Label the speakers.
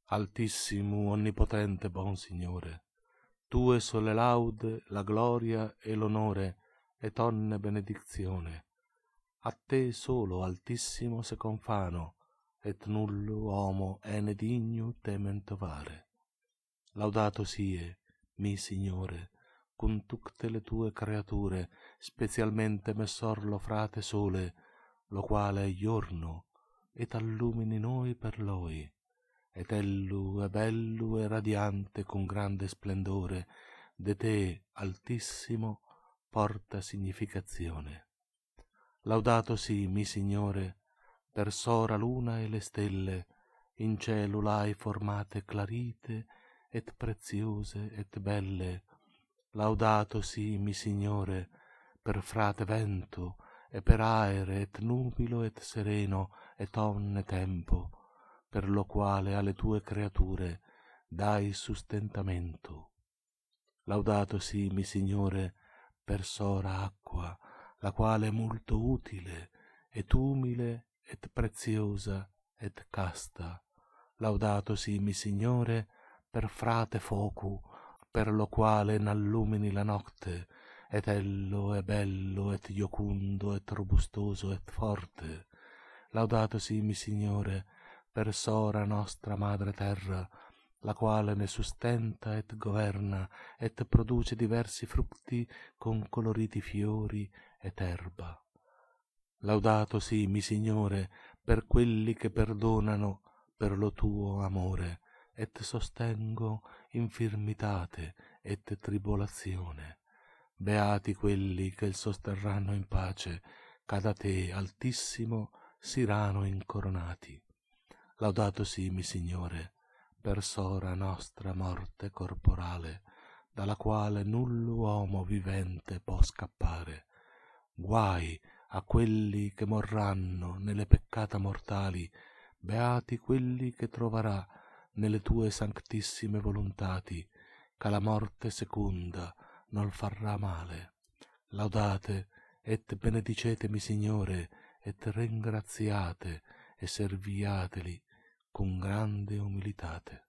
Speaker 1: Altissimo, onnipotente, bon Signore, Tue sole laude, la gloria e l'onore, et onne benedizione. A Te solo, Altissimo, se confano, et nullo homo ene digno temen tovare. Laudato sie, mi Signore, con tutte le Tue creature, specialmente messor lo frate sole, lo quale è giorno, et allumini noi per Lui. Ed ellu è bellu e radiante con grande splendore, de te, Altissimo, porta significazione. Laudato sì, mi Signore, per sora luna e le stelle, in cielo l'hai formate clarite, et preziose et belle. Laudato sì, mi Signore, per frate vento, e per aere, et nubilo, et sereno, et onne tempo, per lo quale alle tue creature dai sustentamento. Laudato sì, mi Signore, per sora acqua, la quale è molto utile, et umile, et preziosa, et casta. Laudato sì, mi Signore, per frate focu, per lo quale n'allumini la notte, et ello è bello, et iocundo, et robustoso, et forte. Laudato sì, mi Signore, per sora nostra madre terra, la quale ne sustenta et governa, et produce diversi frutti con coloriti fiori et erba. Laudato sì, mi Signore, per quelli che perdonano per lo tuo amore, et sostengo infirmitate et tribolazione. Beati quelli che il sosterranno in pace, che da te, Altissimo, siranno incoronati. Laudato sì, mi Signore, per sora nostra morte corporale, dalla quale nullo uomo vivente può scappare. Guai a quelli che morranno nelle peccata mortali, beati quelli che troverà nelle tue sanctissime volontati, che la morte seconda non farà male. Laudate et benedicetemi Signore, et ringraziate e serviateli con grande umilitate.